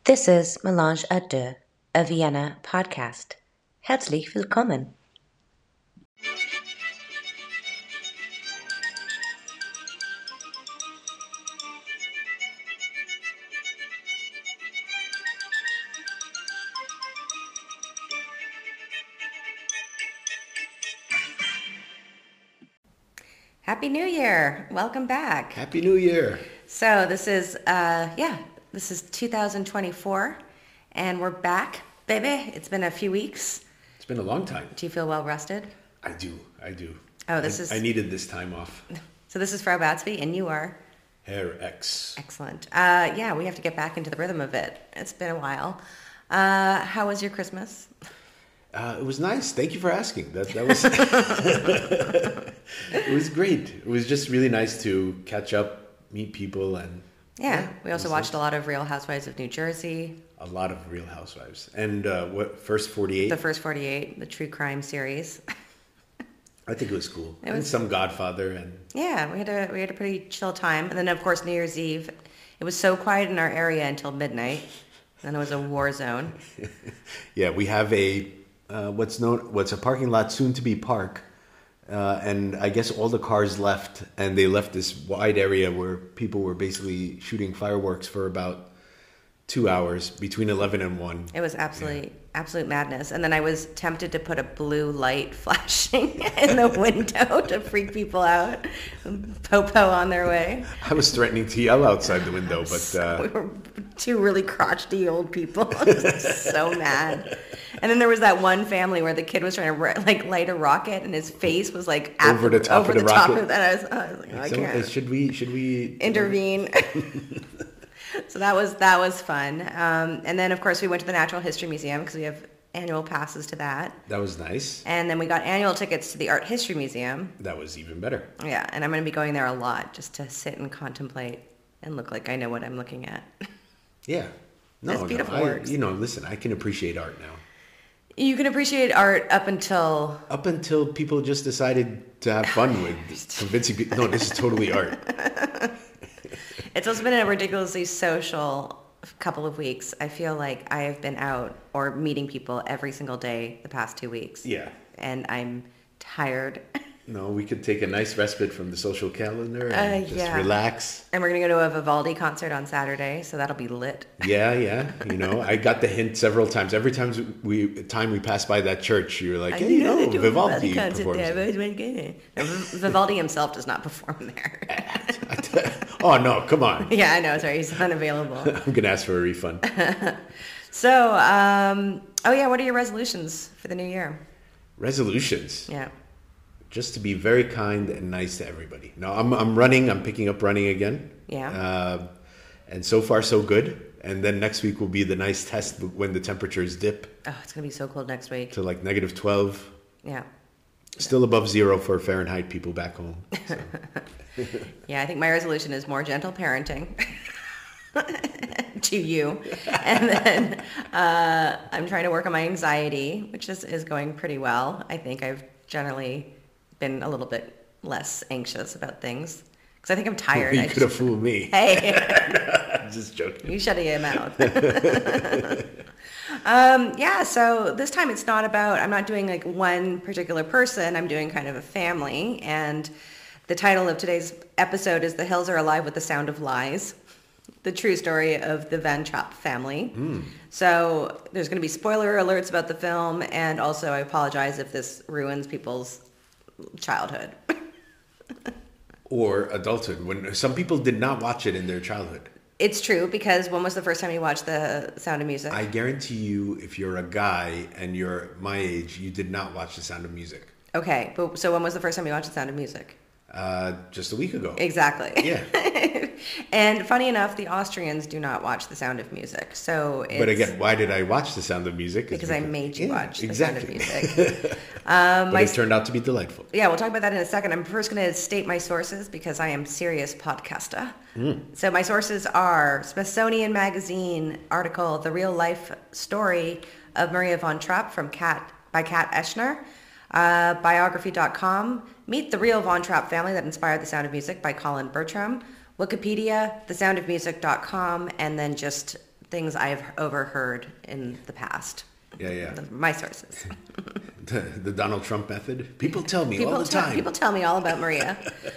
This is Melange à Deux, a Vienna podcast. Herzlich willkommen. Happy New Year! Welcome back. Happy New Year! So this is 2024, and we're back, baby. It's been a few weeks. It's been a long time. Do you feel well rested? I do. Oh, I needed this time off. So this is Frau Batsby, and you are? Herr X. Excellent. Yeah, we have to get back into the rhythm of it. It's been a while. How was your Christmas? It was nice. Thank you for asking. That was it was great. It was just really nice to catch up, meet people, and we also watched a lot of Real Housewives of New Jersey. A lot of Real Housewives, and First 48? The First 48, the true crime series. I think it was cool. And some Godfather, and we had a pretty chill time, and then of course New Year's Eve. It was so quiet in our area until midnight. Then it was a war zone. Yeah, we have what's a parking lot, soon to be park, and I guess all the cars left, and they left this wide area where people were basically shooting fireworks for about 2 hours between 11 and 1. It was absolute madness. And then I was tempted to put a blue light flashing in the window to freak people out, po-po on their way. I was threatening to yell outside the window, but we were two really crotchety old people. So mad. And then there was that one family where the kid was trying to light a rocket, and his face was over the top of the rocket. Of that. I was like, I can't. Should we intervene? So that was fun. And then of course we went to the Natural History Museum because we have annual passes to that. That was nice. And then we got annual tickets to the Art History Museum. That was even better. Yeah, and I'm going to be going there a lot just to sit and contemplate and look like I know what I'm looking at. Yeah. That's beautiful works. Listen, I can appreciate art now. You can appreciate art up until people just decided to have fun with convincing people. No, this is totally art. It's also been a ridiculously social couple of weeks. I feel like I have been out or meeting people every single day the past 2 weeks. Yeah. And I'm tired. No, we could take a nice respite from the social calendar and just relax. And we're going to go to a Vivaldi concert on Saturday, so that'll be lit. Yeah. I got the hint several times. Every time we passed by that church, you were like, hey, Vivaldi performs. Vivaldi himself does not perform there. Oh, no, come on. Yeah, I know. Sorry, he's unavailable. I'm going to ask for a refund. So, what are your resolutions for the new year? Resolutions? Yeah. Just to be very kind and nice to everybody. No, I'm running. I'm picking up running again. Yeah. And so far, so good. And then next week will be the nice test when the temperatures dip. Oh, it's going to be so cold next week. To like -12. Yeah. Still above 0 for Fahrenheit people back home. So. Yeah, I think my resolution is more gentle parenting to you. And then I'm trying to work on my anxiety, which is going pretty well. I think I've generally been a little bit less anxious about things because I think I'm tired. You could have fooled me. Hey. I'm just joking. You shut your mouth. So this time it's not about, I'm not doing like one particular person. I'm doing kind of a family. And the title of today's episode is The Hills Are Alive with the Sound of Lies. The true story of the Van Trapp family. So there's going to be spoiler alerts about the film, and also I apologize if this ruins people's childhood. Or adulthood, when some people did not watch it in their childhood. It's true, because when was the first time you watched The Sound of Music? I guarantee you, if you're a guy and you're my age, you did not watch The Sound of Music. Okay, but so when was the first time you watched The Sound of Music? Just a week ago. Exactly. Yeah. And funny enough, the Austrians do not watch The Sound of Music. But again, why did I watch The Sound of Music? Because I made you watch The Sound of Music. But it turned out to be delightful. Yeah, we'll talk about that in a second. I'm first going to state my sources because I am serious podcaster. So my sources are Smithsonian Magazine article, The Real Life Story of Maria von Trapp by Kat Eschner. Biography.com, Meet the Real Von Trapp Family That Inspired the Sound of Music by Colin Bertram. Wikipedia, thesoundofmusic.com, and then just things I've overheard in the past. Yeah. My sources. The Donald Trump method. People tell me all the time. People tell me all about Maria.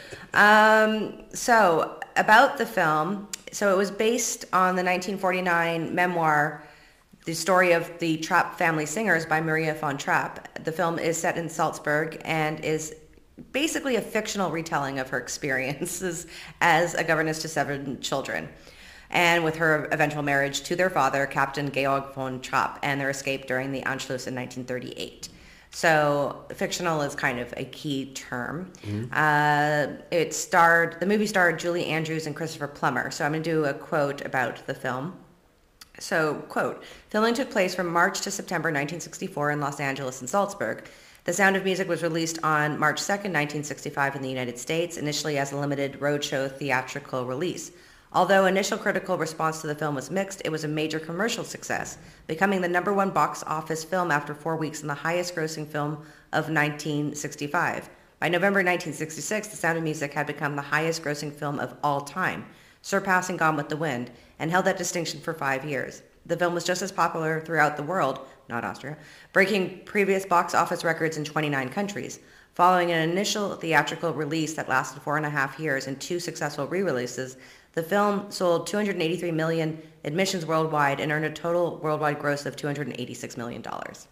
So about the film. So it was based on the 1949 memoir, The Story of the Trapp Family Singers by Maria von Trapp. The film is set in Salzburg and is basically a fictional retelling of her experiences as a governess to 7 children, and with her eventual marriage to their father, Captain Georg von Trapp, and their escape during the Anschluss in 1938. So fictional is kind of a key term. Mm-hmm. The movie starred Julie Andrews and Christopher Plummer. So I'm going to do a quote about the film. So, quote, filming took place from March to September 1964 in Los Angeles and Salzburg. The Sound of Music was released on March 2nd, 1965 in the United States, initially as a limited roadshow theatrical release. Although initial critical response to the film was mixed, it was a major commercial success, becoming the #1 box office film after 4 weeks and the highest grossing film of 1965. By November 1966, The Sound of Music had become the highest grossing film of all time, surpassing Gone with the Wind, and held that distinction for 5 years. The film was just as popular throughout the world, not Austria, breaking previous box office records in 29 countries. Following an initial theatrical release that lasted 4.5 years and 2 successful re-releases, the film sold 283 million admissions worldwide and earned a total worldwide gross of $286 million.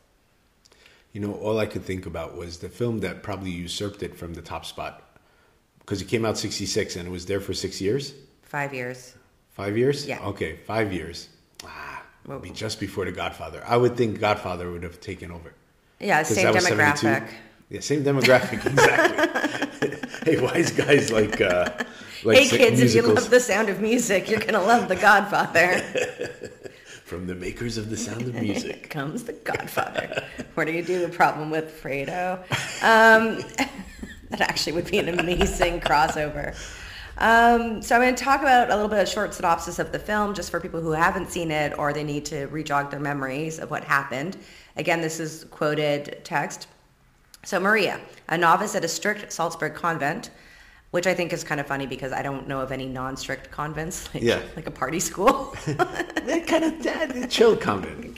You know, all I could think about was the film that probably usurped it from the top spot. Because it came out 66 and it was there for 6 years? 5 years. 5 years? Yeah. Okay, 5 years. It'd be just before The Godfather. I would think Godfather would have taken over. Yeah, same demographic. 72. Yeah, same demographic, exactly. Hey, wise guys like hey kids, musicals. If you love The Sound of Music, you're going to love The Godfather. From the makers of The Sound of Music comes The Godfather. What do you do? The problem with Fredo? That actually would be an amazing crossover. So I'm going to talk about a little bit of short synopsis of the film, just for people who haven't seen it or they need to re-jog their memories of what happened. Again, this is quoted text. So Maria, a novice at a strict Salzburg convent, which I think is kind of funny because I don't know of any non-strict convents, like a party school. They're kind of chill convent.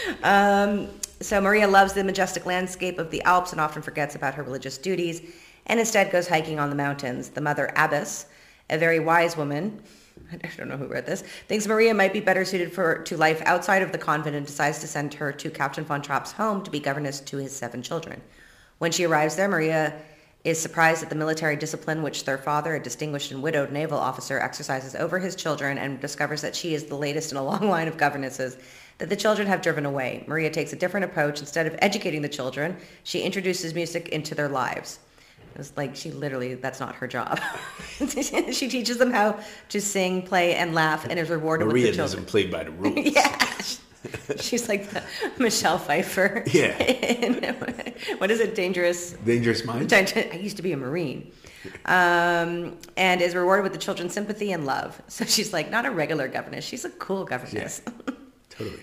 So Maria loves the majestic landscape of the Alps and often forgets about her religious duties and instead goes hiking on the mountains. The mother abbess, a very wise woman, I don't know who wrote this, thinks Maria might be better suited to life outside of the convent and decides to send her to Captain von Trapp's home to be governess to his 7 children. When she arrives there, Maria is surprised at the military discipline which their father, a distinguished and widowed naval officer, exercises over his children, and discovers that she is the latest in a long line of governesses that the children have driven away. Maria takes a different approach. Instead of educating the children, she introduces music into their lives. It's like that's not her job. She teaches them how to sing, play, and laugh, and is rewarded with the children. Maria doesn't play by the rules. Yeah. She's like the Michelle Pfeiffer. Yeah. What is it? Dangerous Minds? I used to be a Marine. And is rewarded with the children's sympathy and love. So she's like not a regular governess. She's a cool governess. Yeah, totally.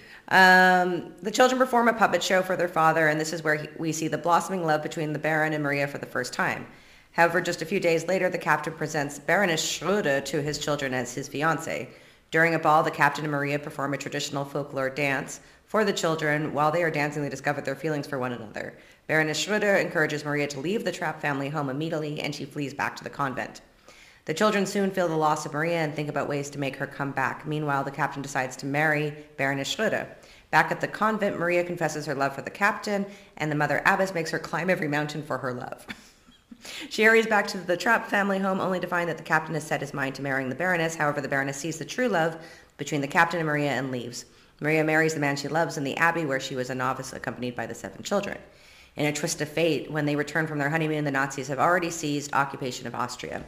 The children perform a puppet show for their father, and this is where we see the blossoming love between the Baron and Maria for the first time. However, just a few days later, the captain presents Baroness Schröder to his children as his fiancée. During a ball, the captain and Maria perform a traditional folklore dance for the children. While they are dancing, they discover their feelings for one another. Baroness Schröder encourages Maria to leave the Trapp family home immediately, and she flees back to the convent. The children soon feel the loss of Maria and think about ways to make her come back. Meanwhile, the captain decides to marry Baroness Schröder. Back at the convent, Maria confesses her love for the captain, and the mother abbess makes her climb every mountain for her love. She hurries back to the Trapp family home only to find that the captain has set his mind to marrying the Baroness. However, the Baroness sees the true love between the captain and Maria and leaves. Maria marries the man she loves in the abbey where she was a novice accompanied by the 7 children. In a twist of fate, when they return from their honeymoon, the Nazis have already seized occupation of Austria.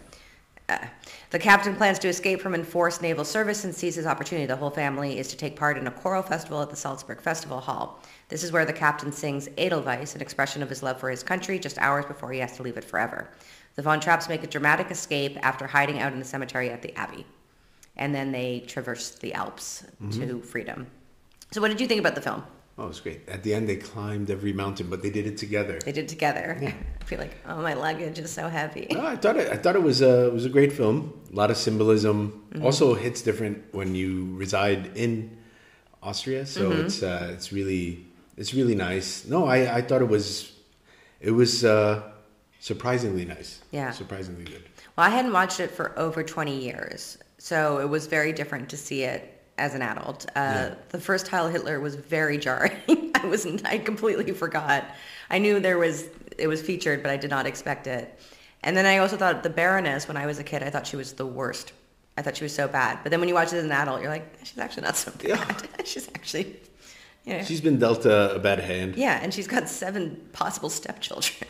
The captain plans to escape from enforced naval service and sees his opportunity. The whole family is to take part in a choral festival at the Salzburg Festival Hall. This is where the captain sings Edelweiss, an expression of his love for his country, just hours before he has to leave it forever. The von Trapps make a dramatic escape after hiding out in the cemetery at the abbey. And then they traverse the Alps to freedom. So what did you think about the film? Oh, it was great. At the end, they climbed every mountain, but they did it together. They did it together. Yeah. I feel like, oh, my luggage is so heavy. No, I thought it was a great film. A lot of symbolism. Also hits different when you reside in Austria. So it's really nice. No, I thought it was surprisingly nice. Yeah. Surprisingly good. Well, I hadn't watched it for over 20 years, so it was very different to see it as an adult. The first Heil Hitler was very jarring. I completely forgot. I knew it was featured, but I did not expect it. And then I also thought the Baroness, when I was a kid, I thought she was the worst. I thought she was so bad. But then when you watch it as an adult, you're like, she's actually not so bad. Yeah. She's actually, She's been dealt a bad hand. Yeah, and she's got 7 possible stepchildren.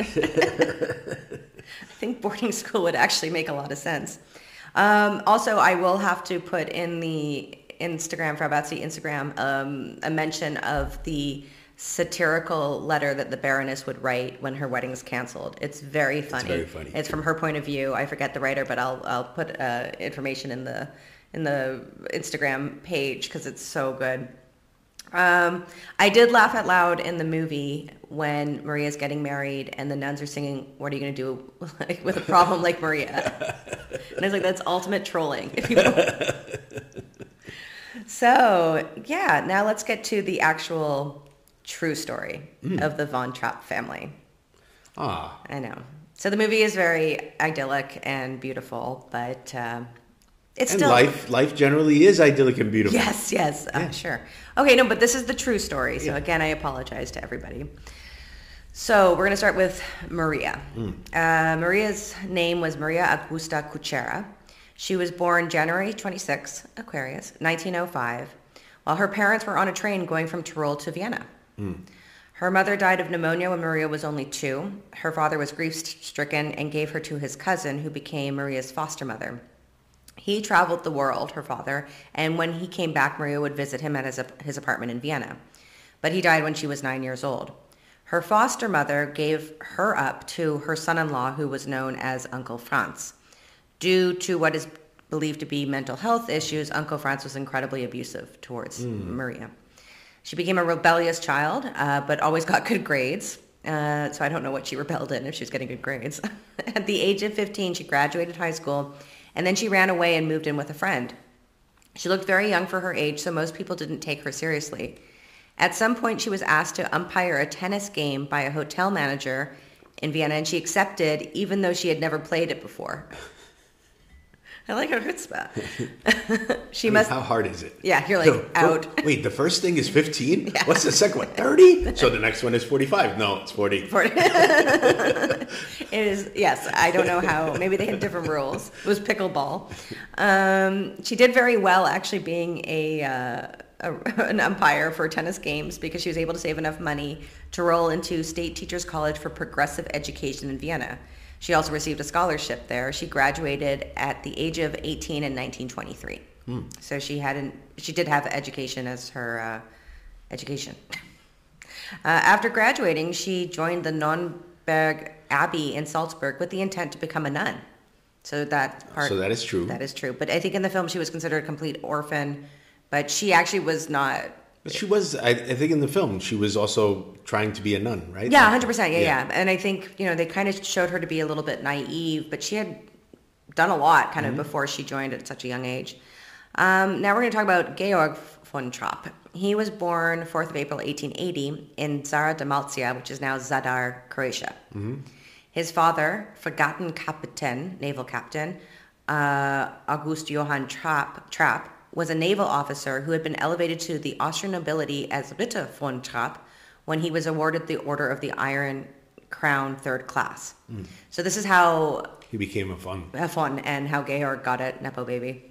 I think boarding school would actually make a lot of sense. Also, I will have to put in the Instagram, Frau Batzi Instagram, a mention of the satirical letter that the Baroness would write when her wedding's canceled. It's very funny. It's very funny. It's from her point of view. I forget the writer, but I'll put information in the Instagram page because it's so good. I did laugh out loud in the movie when Maria's getting married and the nuns are singing, "What are you going to do with a problem like Maria?" And I was like, that's ultimate trolling, if you will. So, yeah, now let's get to the actual true story of the Von Trapp family. Ah. I know. So the movie is very idyllic and beautiful, but it's and still... life generally is idyllic and beautiful. Yes, Yeah. sure. Okay, no, but this is the true story. So again, I apologize to everybody. So we're going to start with Maria. Maria's name was Maria Augusta Kuchera. She was born January 26, Aquarius, 1905, while her parents were on a train going from Tyrol to Vienna. Her mother died of pneumonia when Maria was only 2. Her father was grief-stricken and gave her to his cousin, who became Maria's foster mother. He traveled the world, her father, and when he came back, Maria would visit him at his apartment in Vienna. But he died when she was 9 years old. Her foster mother gave her up to her son-in-law, who was known as Uncle Franz. Due to what is believed to be mental health issues, Uncle Franz was incredibly abusive towards Maria. She became a rebellious child, but always got good grades. So I don't know what she rebelled in if she was getting good grades. At the age of 15, she graduated high school, and then she ran away and moved in with a friend. She looked very young for her age, so most people didn't take her seriously. At some point, she was asked to umpire a tennis game by a hotel manager in Vienna, and she accepted, even though she had never played it before. I like her chutzpah. How hard is it? Yeah, you're like, out. Wait, the first thing is 15? Yeah. What's the second one? 30? So the next one is 45. No, it's 40. 40. It is, yes, I don't know how. Maybe they had different rules. It was pickleball. She did very well actually being an umpire for tennis games because she was able to save enough money to roll into State Teachers College for Progressive Education in Vienna. She also received a scholarship there. She graduated at the age of 18 in 1923. So she did have education as her education. After graduating, she joined the Nonnberg Abbey in Salzburg with the intent to become a nun. So that is true. That is true. But I think in the film she was considered a complete orphan, but she actually was not. But she was, I think in the film, she was also trying to be a nun, right? Yeah, 100%. Yeah. And I think, they kind of showed her to be a little bit naive, but she had done a lot kind of before she joined at such a young age. Now we're going to talk about Georg von Trapp. He was born 4th of April, 1880 in Zara Dalmatia, which is now Zadar, Croatia. His father, Fregattenkapitän, naval captain, August Johann Trapp, was a naval officer who had been elevated to the Austrian nobility as Ritter von Trapp when he was awarded the Order of the Iron Crown 3rd class. So this is how he became a von and how Georg got it, Nepo baby.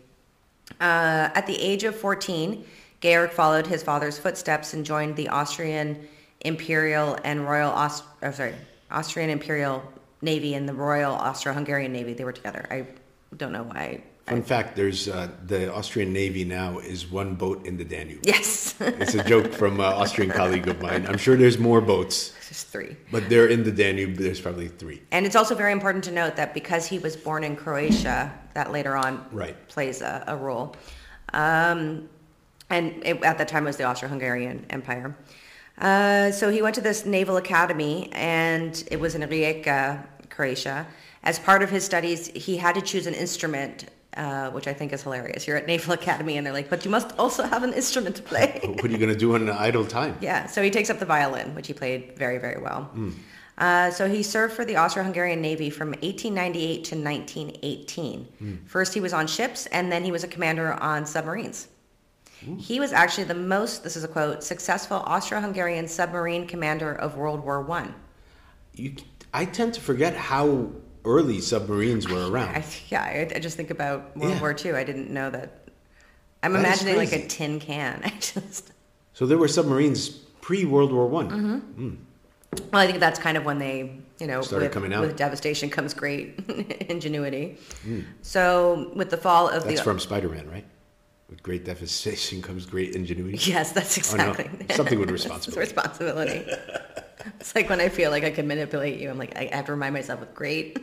At the age of 14, Georg followed his father's footsteps and joined the Austrian Imperial and Austrian Imperial Navy and the Royal Austro-Hungarian Navy. They were together. I don't know why. Fun fact, there's the Austrian Navy now is one boat in the Danube. Yes. It's a joke from an Austrian colleague of mine. I'm sure there's more boats. There's 3. But they're in the Danube. There's probably 3. And it's also very important to note that because he was born in Croatia, that later on plays a role. And at that time it was the Austro-Hungarian Empire. So he went to this naval academy, and it was in Rijeka, Croatia. As part of his studies, he had to choose an instrument which I think is hilarious. You're at Naval Academy and they're like, but you must also have an instrument to play. What are you going to do in idle time? Yeah, so he takes up the violin, which he played very, very well. So he served for the Austro-Hungarian Navy from 1898 to 1918. First he was on ships, and then he was a commander on submarines. He was actually the most, this is a quote, successful Austro-Hungarian submarine commander of World War I. I tend to forget how early submarines were around. I just think about World War II. I didn't know that. I'm That is imagining like crazy. a tin can. So there were submarines pre-World War One. Well, I think that's kind of when they, Started coming out. with devastation comes great ingenuity. So with the fall of That's from Spider-Man, right? With great devastation comes great ingenuity. Yes, that's exactly. Something with It's responsibility. responsibility. It's like when I feel like I can manipulate you. I'm like, I have to remind myself with great.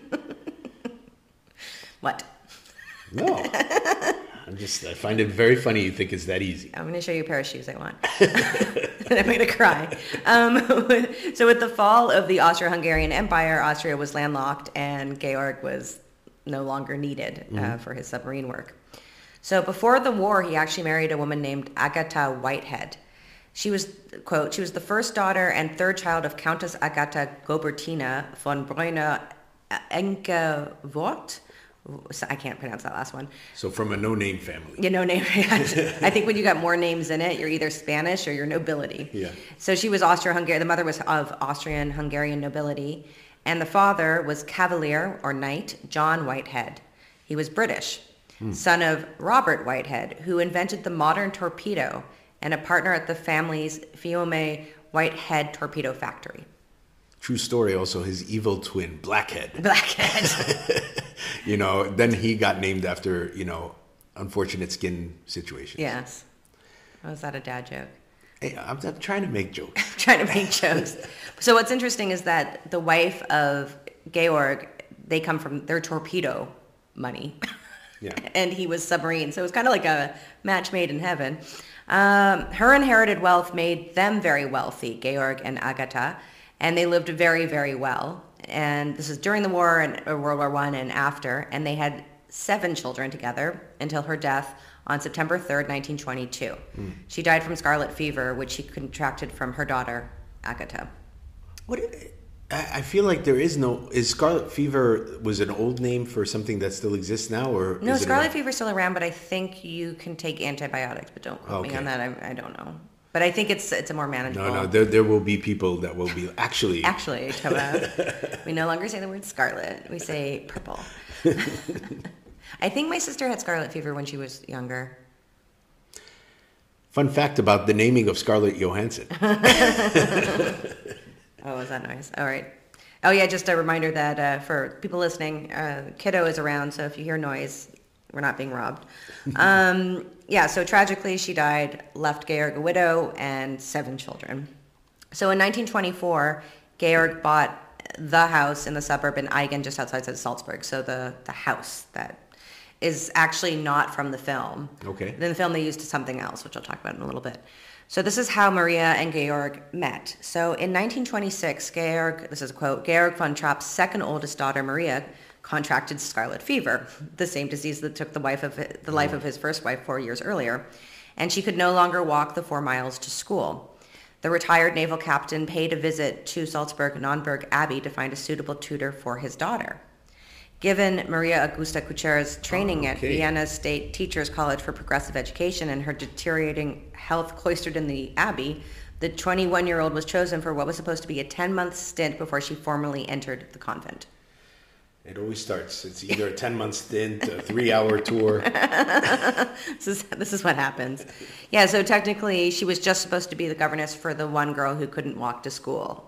What? No. I find it very funny you think it's that easy. I'm going to show you a pair of shoes I want. And I'm going to cry. So with the fall of the Austro-Hungarian Empire, Austria was landlocked and Georg was no longer needed for his submarine work. So before the war, he actually married a woman named Agatha Whitehead. She was, quote, she was the first daughter and third child of Countess Agatha Gobertina von Breuner Enkevort. I can't pronounce that last one. So from a no-name family. No name. I think when you got more names in it, you're either Spanish or you're nobility. Yeah. So she was Austro-Hungarian. The mother was of Austrian-Hungarian nobility. And the father was Cavalier or Knight John Whitehead. He was British, son of Robert Whitehead, who invented the modern torpedo and a partner at the family's Fiume Whitehead torpedo factory. True story also, his evil twin, Blackhead. Blackhead. Then he got named after, unfortunate skin situation. Yes. Oh, is that a dad joke? Hey, I'm trying to make jokes. Trying to make jokes. So what's interesting is that the wife of Georg, they come from their torpedo money. Yeah. And he was submarine. So it was kind of like a match made in heaven. Her inherited wealth made them very wealthy, Georg and Agatha, and they lived very, very well. And this is during the war and World War I and after, and they had 7 children together until her death on September 3rd, 1922. She died from scarlet fever, which she contracted from her daughter, Agatha. I feel like there is is scarlet fever was an old name for something that still exists now, or No, is it scarlet fever is still around, but I think you can take antibiotics, but don't quote me on that. I don't know. But I think it's a more manageable. No, there will be people that will be actually, we no longer say the word scarlet. We say purple. I think my sister had scarlet fever when she was younger. Fun fact about the naming of Scarlett Johansson. Oh, is that nice? All right. Oh, yeah, just a reminder that for people listening, Kiddo is around, so if you hear noise, we're not being robbed. So tragically, she died, left Georg a widow and 7 children. So in 1924, Georg bought the house in the suburb in Eigen, just outside of Salzburg. So the house that is actually not from the film. Okay. In the film, they used something else, which I'll talk about in a little bit. So this is how Maria and Georg met. So in 1926, Georg, this is a quote, Georg von Trapp's second oldest daughter, Maria, contracted scarlet fever, the same disease that took the life of his first wife 4 years earlier, and she could no longer walk the 4 miles to school. The retired naval captain paid a visit to Salzburg-Nonnberg Abbey to find a suitable tutor for his daughter. Given Maria Augusta Kuchera's training at Vienna State Teachers College for Progressive Education and her deteriorating health cloistered in the Abbey, the 21-year-old was chosen for what was supposed to be a 10-month stint before she formally entered the convent. It always starts. It's either a 10-month stint, a 3-hour tour. This is what happens. Yeah, so technically she was just supposed to be the governess for the one girl who couldn't walk to school.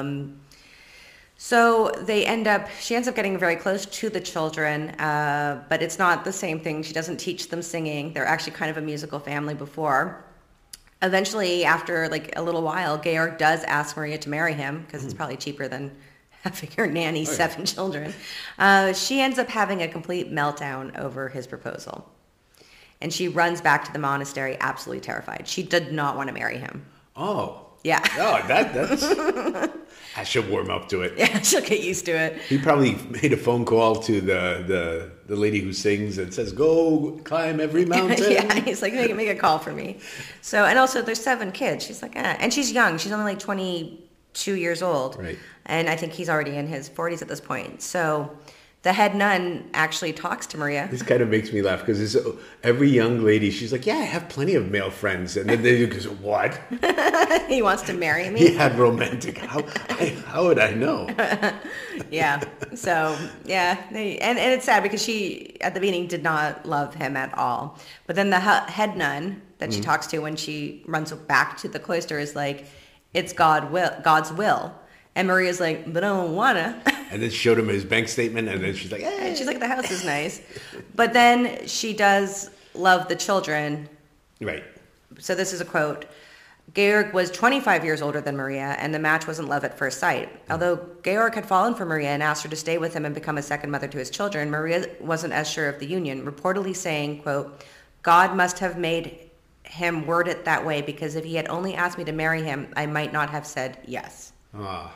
So she ends up getting very close to the children, but it's not the same thing. She doesn't teach them singing. They're actually kind of a musical family before. Eventually, after a little while, Georg does ask Maria to marry him because it's probably cheaper than having her nanny 7 children. She ends up having a complete meltdown over his proposal. And she runs back to the monastery absolutely terrified. She did not want to marry him. Oh. Yeah. Oh, that's I should warm up to it. Yeah, she'll get used to it. He probably made a phone call to the lady who sings and says, "Go climb every mountain." Yeah, he's like, make a call for me. So, and also there's 7 kids. She's like, and she's young. She's only like 22 years old. Right. And I think he's already in his 40s at this point. So the head nun actually talks to Maria. This kind of makes me laugh because every young lady, she's like, "Yeah, I have plenty of male friends," and then they go, "What?" He wants to marry me. He had romantic. How would I know? Yeah. So yeah, and it's sad because she at the beginning did not love him at all. But then the head nun that she talks to when she runs back to the cloister is like, "It's God's will." And Maria's like, "But I don't wanna." And then showed him his bank statement, and then she's like, "Eh." And she's like, "The house is nice," but then she does love the children. Right. So this is a quote. Georg was 25 years older than Maria, and the match wasn't love at first sight. Although Georg had fallen for Maria and asked her to stay with him and become a second mother to his children, Maria wasn't as sure of the union, reportedly saying, quote, "God must have made him word it that way, because if he had only asked me to marry him, I might not have said yes." Ah.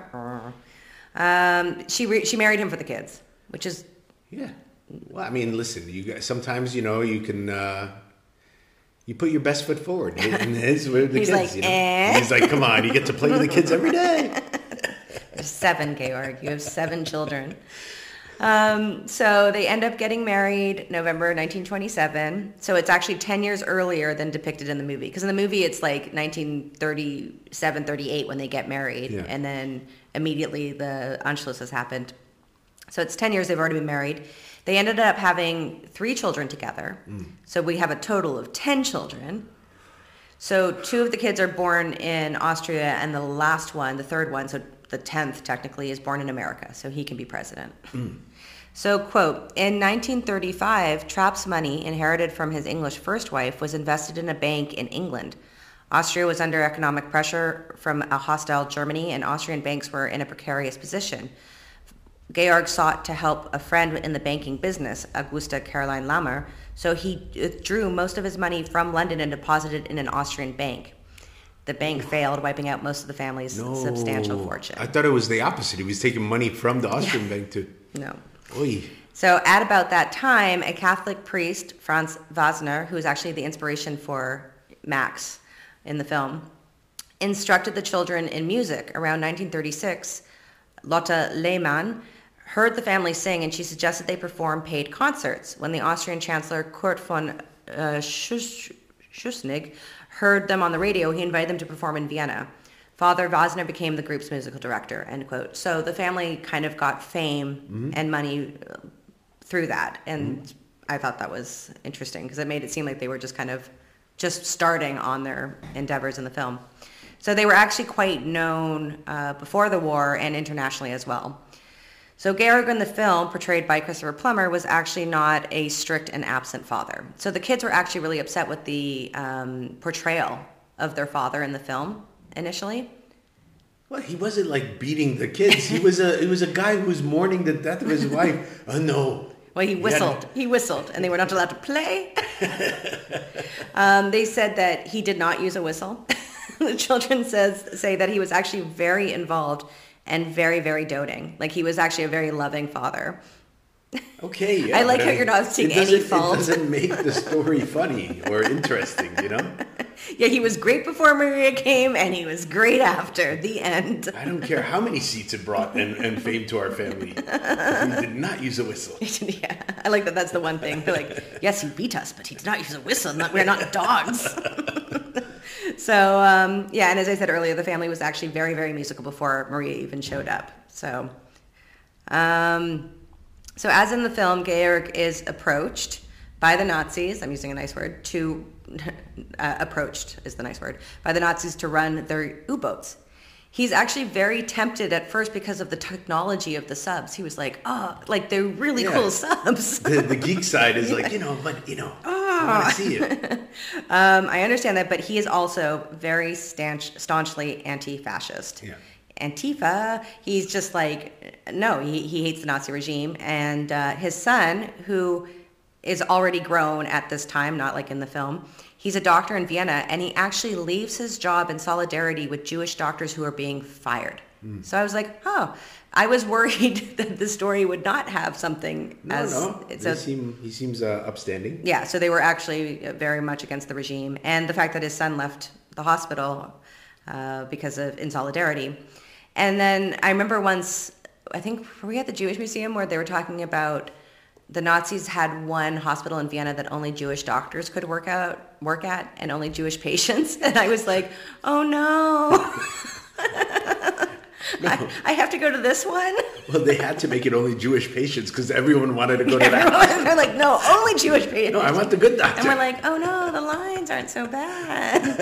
She married him for the kids, which is... Yeah. Well, I mean, listen, you guys, sometimes, you can, you put your best foot forward. And his were the He's kids, like, eh? He's like, come on, you get to play with the kids every day. There's 7, Georg. You have 7 children. So they end up getting married November 1927. So it's actually 10 years earlier than depicted in the movie. Because in the movie, it's like 1937, 38 when they get married. Yeah. And then immediately the Anschluss has happened. So it's 10 years they've already been married. They ended up having 3 children together. So we have a total of 10 children. So 2 of the kids are born in Austria, and the last one, the third one, so the 10th technically, is born in America, so he can be president. So, quote, in 1935, Trapp's money, inherited from his English first wife, was invested in a bank in England. Austria was under economic pressure from a hostile Germany, and Austrian banks were in a precarious position. Georg sought to help a friend in the banking business, Augusta Caroline Lammer, so he withdrew most of his money from London and deposited it in an Austrian bank. The bank failed, wiping out most of the family's substantial fortune. I thought it was the opposite. He was taking money from the Austrian bank to... No. Oy. So at about that time, a Catholic priest, Franz Wagner, who is actually the inspiration for Max in the film, instructed the children in music. Around 1936, Lotte Lehmann heard the family sing, and she suggested they perform paid concerts. When the Austrian Chancellor Kurt von Schuschnigg heard them on the radio, he invited them to perform in Vienna. Father Wagner became the group's musical director, end quote. So the family kind of got fame and money through that. And I thought that was interesting because it made it seem like they were just kind of just starting on their endeavors in the film. So they were actually quite known before the war and internationally as well. So Georg in the film, portrayed by Christopher Plummer, was actually not a strict and absent father. So the kids were actually really upset with the portrayal of their father in the film initially. Well, he wasn't like beating the kids. He was a guy who was mourning the death of his wife. Oh no. Well, he whistled. He whistled, and they were not allowed to play. They said that he did not use a whistle. The children say that he was actually very involved and very, very doting. Like, he was actually a very loving father. Okay, yeah. I like how you're not seeing any fault. It doesn't make the story funny or interesting, you know? Yeah, he was great before Maria came, and he was great after. The end. I don't care how many seats it brought and fame to our family. He did not use a whistle. Yeah, I like that. That's the one thing. They're like, yes, he beat us, but he did not use a whistle. We're not dogs. So, yeah, and as I said earlier, the family was actually very, very musical before Maria even showed up. So, so as in the film, Georg is approached by the Nazis. I'm using a nice word. Approached is the nice word. By the Nazis to run their U-boats. He's actually very tempted at first because of the technology of the subs. He was like, oh, like they're really cool subs. The geek side is like, I want to see it. I understand that, but he is also very staunchly anti-fascist. Yeah. Antifa, he's just like, no, he hates the Nazi regime. And his son, who is already grown at this time, not like in the film, He's a doctor in Vienna, and he actually leaves his job in solidarity with Jewish doctors who are being fired. So I was like, oh, I was worried that the story would not have something No. He seems upstanding. Yeah, so they were actually very much against the regime. And the fact that his son left the hospital because of in solidarity. And then I remember once, I think, were we at the Jewish Museum where they were talking about the Nazis had one hospital in Vienna that only Jewish doctors could work at, and only Jewish patients. And I was like, oh no. I have to go to this one? Well, they had to make it only Jewish patients because everyone wanted to go to that. They're like, no, only Jewish patients. No, I want the good doctor. And we're like, oh no, the lines aren't so bad.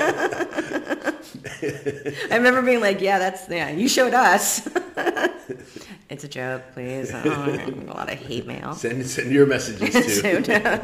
I remember being like, yeah, you showed us. It's a joke, please. Oh, a lot of hate mail. Send your messages too.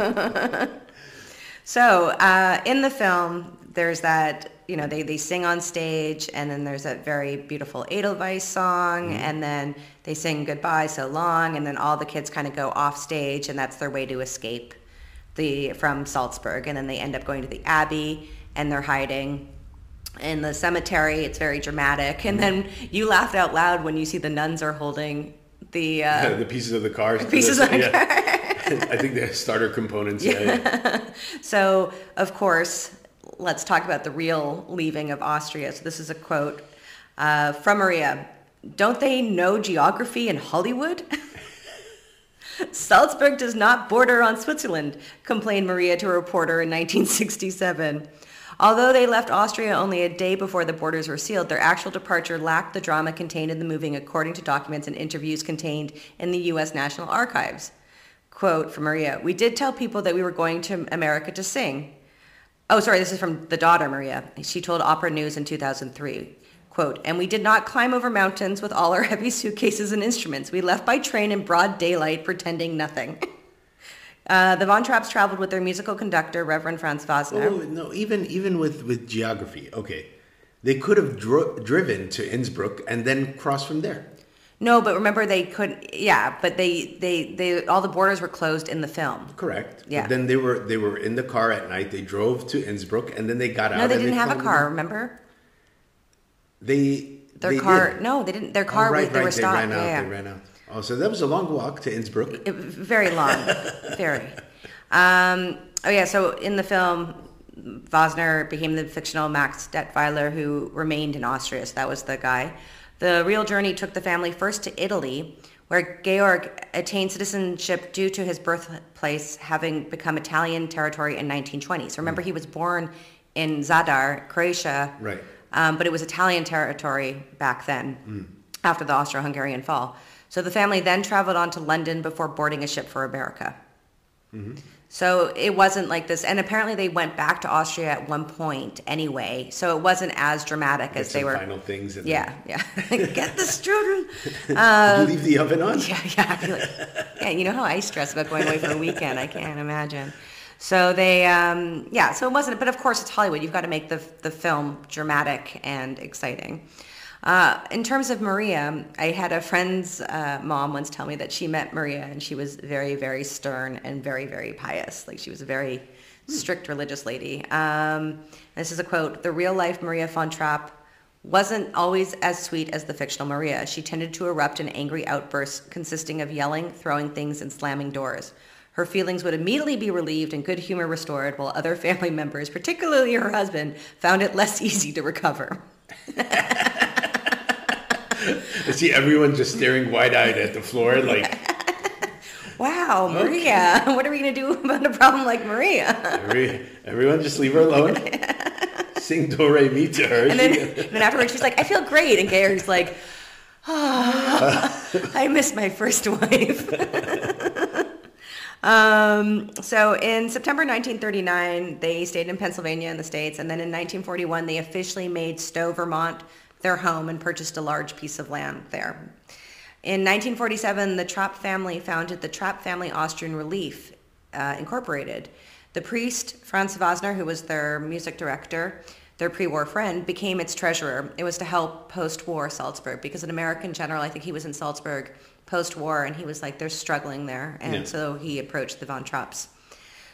So in the film, there's that, they sing on stage, and then there's that very beautiful Edelweiss song, and then they sing Goodbye So Long, and then all the kids kind of go off stage, and that's their way to escape from Salzburg. And then they end up going to the Abbey, and they're hiding in the cemetery. It's very dramatic. And then you laughed out loud when you see the nuns are holding the pieces of the cars. Pieces of the car. I think they're starter components. So, of course, let's talk about the real leaving of Austria. So this is a quote from Maria. Don't they know geography in Hollywood? Salzburg does not border on Switzerland, complained Maria to a reporter in 1967. Although they left Austria only a day before the borders were sealed, their actual departure lacked the drama contained in the movie, according to documents and interviews contained in the U.S. National Archives. Quote from Maria, we did tell people that we were going to America to sing. Oh, sorry, this is from the daughter, Maria. She told Opera News in 2003. Quote, and we did not climb over mountains with all our heavy suitcases and instruments. We left by train in broad daylight, pretending nothing. The Von Trapps traveled with their musical conductor, Reverend Franz Wagner. Oh, no, even with geography, okay. They could have driven to Innsbruck and then crossed from there. No, but remember they couldn't. Yeah, but they all the borders were closed in the film. Correct. Yeah. But then they were in the car at night. They drove to Innsbruck and then they got out. No, they didn't have a car. Remember? Their car. Did. No, they didn't. Their car. Right, they were stopped. They ran out. Oh, so that was a long walk to Innsbruck. Very long. Very. So in the film, Wagner became the fictional Max Detweiler, who remained in Austria. So that was the guy. The real journey took the family first to Italy, where Georg attained citizenship due to his birthplace having become Italian territory in 1920. So remember, he was born in Zadar, Croatia. Right. But it was Italian territory back then, after the Austro-Hungarian fall. So the family then traveled on to London before boarding a ship for America. Mm-hmm. So it wasn't like this. And apparently they went back to Austria at one point anyway. So it wasn't as dramatic as they were. Final things. Yeah. Get this, children. Did you leave the oven on? Yeah. You know how I stress about going away for a weekend. I can't imagine. So they, so it wasn't, but of course it's Hollywood. You've got to make the film dramatic and exciting. In terms of Maria, I had a friend's mom once tell me that she met Maria and she was very, very stern and very, very pious. Like she was a very strict religious lady. This is a quote, the real life Maria von Trapp wasn't always as sweet as the fictional Maria. She tended to erupt in angry outbursts consisting of yelling, throwing things, and slamming doors. Her feelings would immediately be relieved and good humor restored, while other family members, particularly her husband, found it less easy to recover. I see everyone just staring wide-eyed at the floor like... Wow, Maria. Okay. What are we going to do about a problem like Maria? Everyone just leave her alone. Sing Do Re Mi to her. And then afterwards she's like, I feel great. And Georg's like, I miss my first wife. So in September 1939, they stayed in Pennsylvania in the States. And then in 1941, they officially made Stowe, Vermont, their home and purchased a large piece of land there. In 1947, the Trapp family founded the Trapp Family Austrian Relief, Incorporated. The priest, Franz Wagner, who was their music director, their pre-war friend, became its treasurer. It was to help post-war Salzburg because an American general, I think he was in Salzburg post-war, and he was like, they're struggling there. And so he approached the Von Trapps.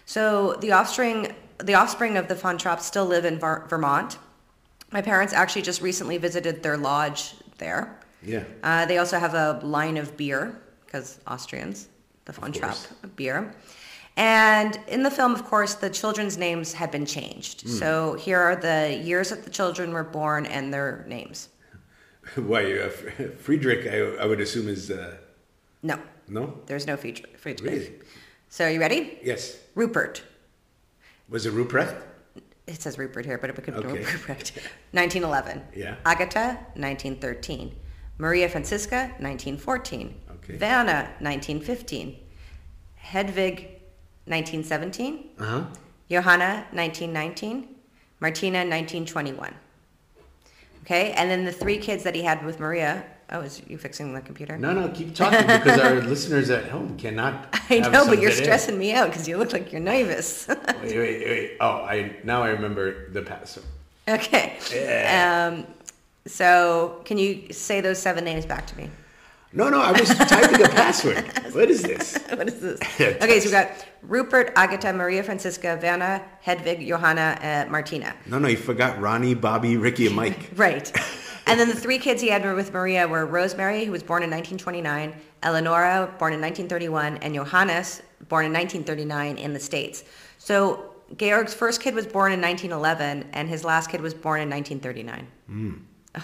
So the offspring of the Von Trapps still live in Vermont. My parents actually just recently visited their lodge there. Yeah. They also have a line of beer, because Austrians, the Von Trapp beer. And in the film, of course, the children's names had been changed. So here are the years that the children were born and their names. Why, Friedrich, I would assume is... No. No? There's no Friedrich. Really? So are you ready? Yes. Rupert. Was it Ruprecht? It says Rupert here, but it could be Okay. Ruprecht. 1911. Yeah. Agatha, 1913. Maria Francisca, 1914. Okay. Vanna, 1915. Hedwig, 1917. Uh-huh. Johanna, 1919. Martina, 1921. Okay, and then the three kids that he had with Maria. Oh, is you fixing the computer? No, keep talking because our listeners at home cannot. I have know, but you're something in. stressing me out because you look like you're nervous. Wait. Oh, now I remember the password. Okay. Yeah. So can you say those 7 names back to me? No, I was typing a password. What is this? What is this? Okay, so we've got Rupert, Agatha, Maria Francisca, Vanna, Hedwig, Johanna, Martina. No, you forgot Ronnie, Bobby, Ricky, and Mike. Right. And then the 3 kids he had with Maria were Rosemary, who was born in 1929, Eleonora, born in 1931, and Johannes, born in 1939 in the States. So Georg's first kid was born in 1911, and his last kid was born in 1939.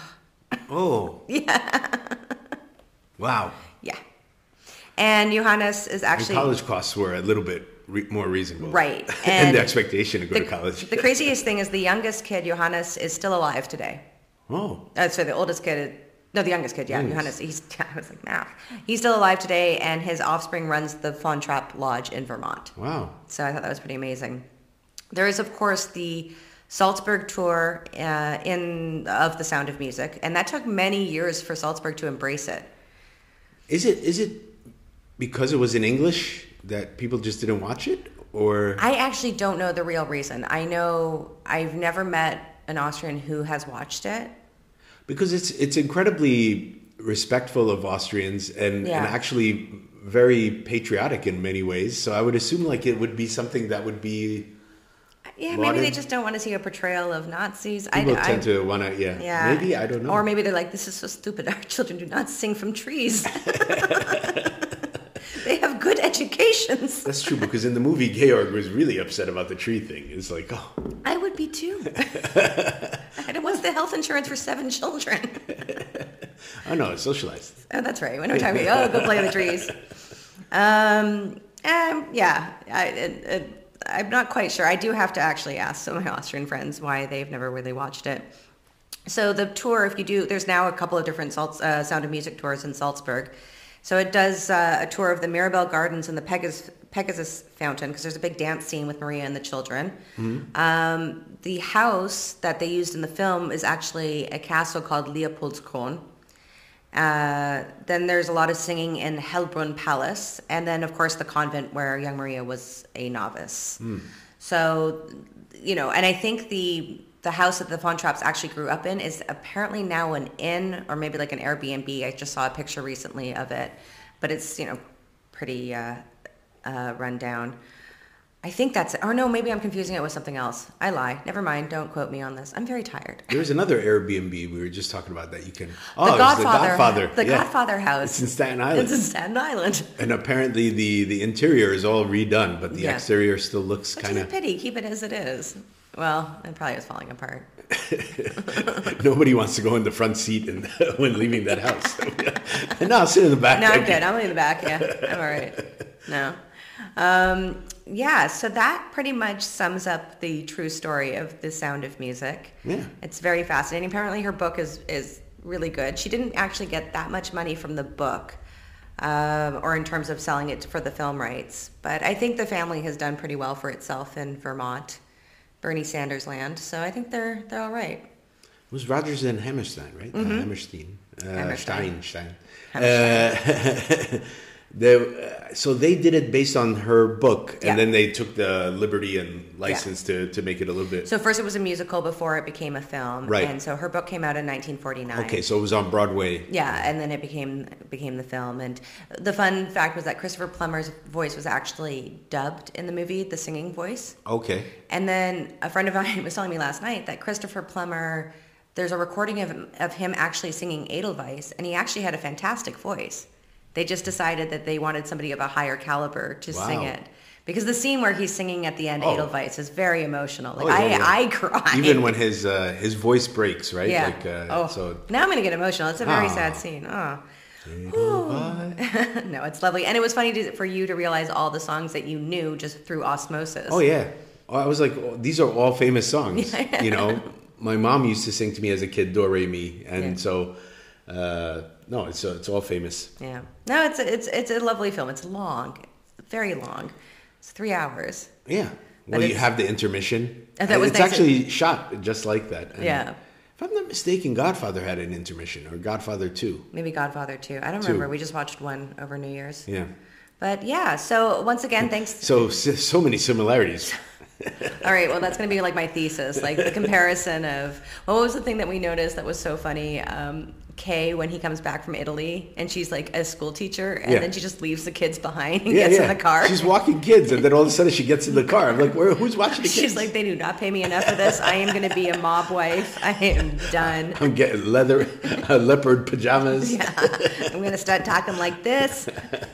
Oh. Yeah. Wow. Yeah. And Johannes is And actually... college costs were a little bit more reasonable. Right. And the expectation to go to college. The craziest thing is the youngest kid, Johannes, is still alive today. Oh. So the oldest kid, no, the youngest kid, yeah, Youngest. Johannes. I was like, math. He's still alive today, and his offspring runs the Von Trapp Lodge in Vermont. Wow. So I thought that was pretty amazing. There is, of course, the Salzburg tour of The Sound of Music, and that took many years for Salzburg to embrace it. Is it because it was in English that people just didn't watch it, or? I actually don't know the real reason. I know I've never met an Austrian who has watched it. Because it's incredibly respectful of Austrians and actually very patriotic in many ways. So I would assume like it would be something that would be. Yeah, lauded. maybe they just don't want to see a portrayal of Nazis. People tend to want to, yeah. Maybe, I don't know. Or maybe they're like, this is so stupid. Our children do not sing from trees. They have good educations. That's true, because in the movie, Georg was really upset about the tree thing. It's like, oh. I would be too. What's the health insurance for 7 children? Oh, no, it's socialized. Oh, that's right. When we're talking, go play in the trees. I'm not quite sure. I do have to actually ask some of my Austrian friends why they've never really watched it. So the tour, if you do, there's now a couple of different Sound of Music tours in Salzburg. So it does a tour of the Mirabelle Gardens and the Pegasus Fountain, because there's a big dance scene with Maria and the children. Mm-hmm. The house that they used in the film is actually a castle called Leopoldskron. Then there's a lot of singing in Hellbrunn Palace, and then of course the convent where young Maria was a novice. So, and I think the house that the Von Trapps actually grew up in is apparently now an inn, or maybe like an Airbnb. I just saw a picture recently of it, but it's pretty run down. I think that's it. Or no, maybe I'm confusing it with something else. I lie. Never mind. Don't quote me on this. I'm very tired. There's another Airbnb we were just talking about that you can. Oh, The Godfather. The Godfather house. It's in Staten Island. It's in Staten Island. And apparently the interior is all redone, but the exterior still looks Which kind is a of. pity. Keep it as it is. Well, it probably is falling apart. Nobody wants to go in the front seat when leaving that house. No, I'll sit in the back. No, I'm good. I'm in the back. Yeah, I'm all right. No. So that pretty much sums up the true story of The Sound of Music. Yeah. It's very fascinating. Apparently her book is really good. She didn't actually get that much money from the book, or in terms of selling it for the film rights. But I think the family has done pretty well for itself in Vermont, Bernie Sanders land. So I think they're all right. It was Rogers and Hammerstein, right? Mm-hmm. Hammerstein. Hammerstein. Stein. So they did it based on her book, and Yeah. then they took the liberty and license to make it a little bit. So first it was a musical before it became a film. Right. And so her book came out in 1949. Okay, so it was on Broadway. Yeah, and then it became the film. And the fun fact was that Christopher Plummer's voice was actually dubbed in the movie, the singing voice. Okay. And then a friend of mine was telling me last night that Christopher Plummer, there's a recording of him actually singing Edelweiss, and he actually had a fantastic voice. They just decided that they wanted somebody of a higher caliber to sing Wow. it. Because the scene where he's singing at the end, Oh. Edelweiss, is very emotional. Like, Oh, yeah, yeah. I cry. Even when his voice breaks, right? Yeah. Like, so now I'm going to get emotional. It's a very Ah. sad scene. Oh. Edelweiss. No, it's lovely. And it was funny for you to realize all the songs that you knew just through osmosis. Oh yeah. I was like, oh, these are all famous songs. You know, my mom used to sing to me as a kid, Do Re Mi, and Yeah. so no, it's all famous. Yeah. No, it's a lovely film. It's long, very long. It's 3 hours. Yeah. But Well, you it's- have the intermission. And that was it's nice. actually shot just like that. And Yeah. If I'm not mistaken, Godfather had an intermission, or Godfather 2. Maybe Godfather too. I don't remember. We just watched one over New Year's. Yeah. But yeah, so once again, thanks. So many similarities. All right, well, that's going to be like my thesis, like the comparison of, what was the thing that we noticed that was so funny? Kay, when he comes back from Italy, and she's like a school teacher, and Yeah. then she just leaves the kids behind and Yeah, gets yeah. in the car. She's walking kids, and then all of a sudden she gets in the car. I'm like, who's watching the kids? She's like, they do not pay me enough for this. I am going to be a mob wife. I am done. I'm getting leopard pajamas. Yeah, I'm going to start talking like this.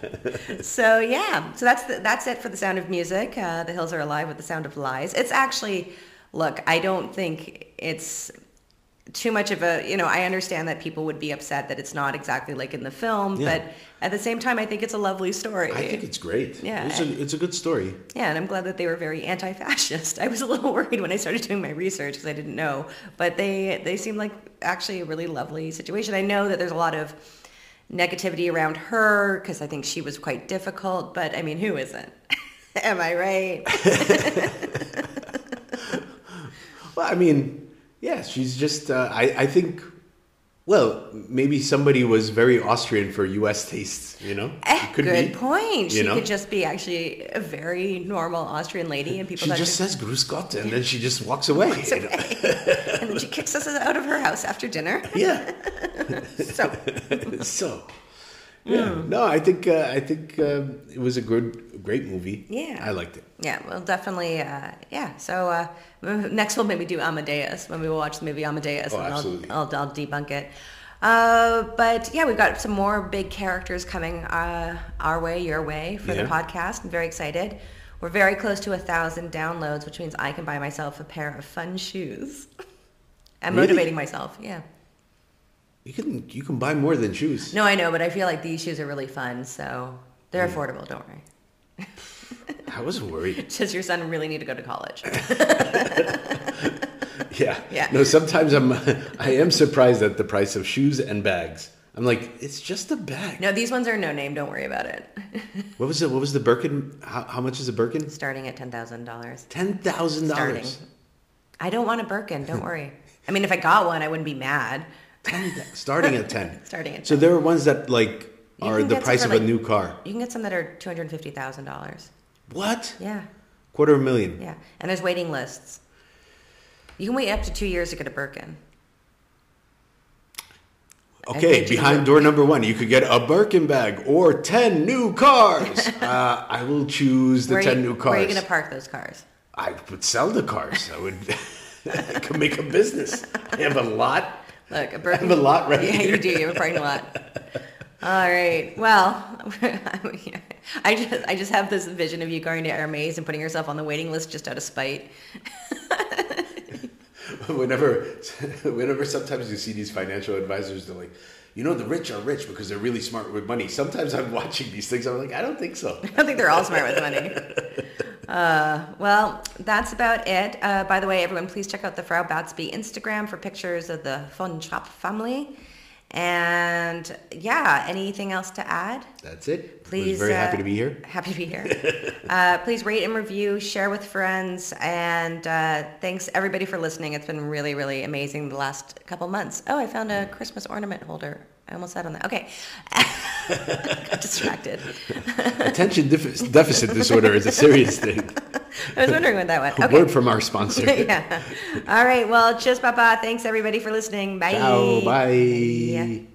So yeah, so that's it for The Sound of Music. The Hills Are Alive with the Sound of Lies. It's actually, look, I don't think it's too much of a, I understand that people would be upset that it's not exactly like in the film, Yeah. but at the same time, I think it's a lovely story. I think it's great. Yeah. It's a good story. Yeah, and I'm glad that they were very anti-fascist. I was a little worried when I started doing my research because I didn't know, but they seemed like actually a really lovely situation. I know that there's a lot of negativity around her because I think she was quite difficult, but I mean, who isn't? Am I right? Well, I mean, yeah, she's just, I think, well, maybe somebody was very Austrian for U.S. tastes, It could Good be. point. She know? could just be actually a very normal Austrian lady, and people She thought just says Grüß Gott, and then she just walks away. it's okay. And then she kicks us out of her house after dinner. Yeah. So So, yeah. No, I think it was a great movie. Yeah. I liked it. yeah, well, definitely, yeah. So next we'll maybe do Amadeus when we will watch the movie Amadeus, Oh, and absolutely. I'll debunk it. But yeah, we've got some more big characters coming our way, your way for the Yeah. podcast. I'm very excited. We're very close to 1,000 downloads, which means I can buy myself a pair of fun shoes. I'm Really? motivating myself. Yeah. You can buy more than shoes. No, I know, but I feel like these shoes are really fun, so they're affordable. Don't worry. I wasn't worried. Does your son really need to go to college? Yeah. Yeah. No, sometimes I am surprised at the price of shoes and bags. I'm like, it's just a bag. No, these ones are no name. Don't worry about it. What was it? What was the Birkin? How much is a Birkin? Starting at $10,000. $10,000. Starting. I don't want a Birkin. Don't worry. I mean, if I got one, I wouldn't be mad. Starting at 10. Starting at So there are ones that like You are can the get some price for, of a like- new car. You can get some that are $250,000. What? Yeah, $250,000. yeah. And there's waiting lists. You can wait up to 2 years to get a Birkin. Okay, think you behind would- door number 1, you could get a Birkin bag or 10 new cars. I will choose the 10 new cars. Where are you going to park those cars? I would sell the cars. I could make a business. I have a lot. Look, a Birkin. have a lot right Yeah, here. you do. You have a parking lot. All right. Well, I just have this vision of you going to Hermes and putting yourself on the waiting list just out of spite. Whenever sometimes you see these financial advisors, they're like, the rich are rich because they're really smart with money. Sometimes I'm watching these things, I'm like, I don't think so. I don't think they're all smart with money. Well, that's about it. By the way, everyone, please check out the Frau Batsby Instagram for pictures of the Von Trapp family. And yeah, anything else to add? That's it. Please. I was very happy to be here. Happy to be here. Please rate and review, share with friends, and thanks everybody for listening. It's been really, really amazing the last couple months. Oh, I found a Christmas ornament holder. I almost said on that. Okay. Got distracted. Attention deficit disorder is a serious thing. I was wondering what that was. A Okay. word from our sponsor. Yeah. All right. Well, cheers, Papa. Thanks, everybody, for listening. Bye. Ciao. Bye. Bye.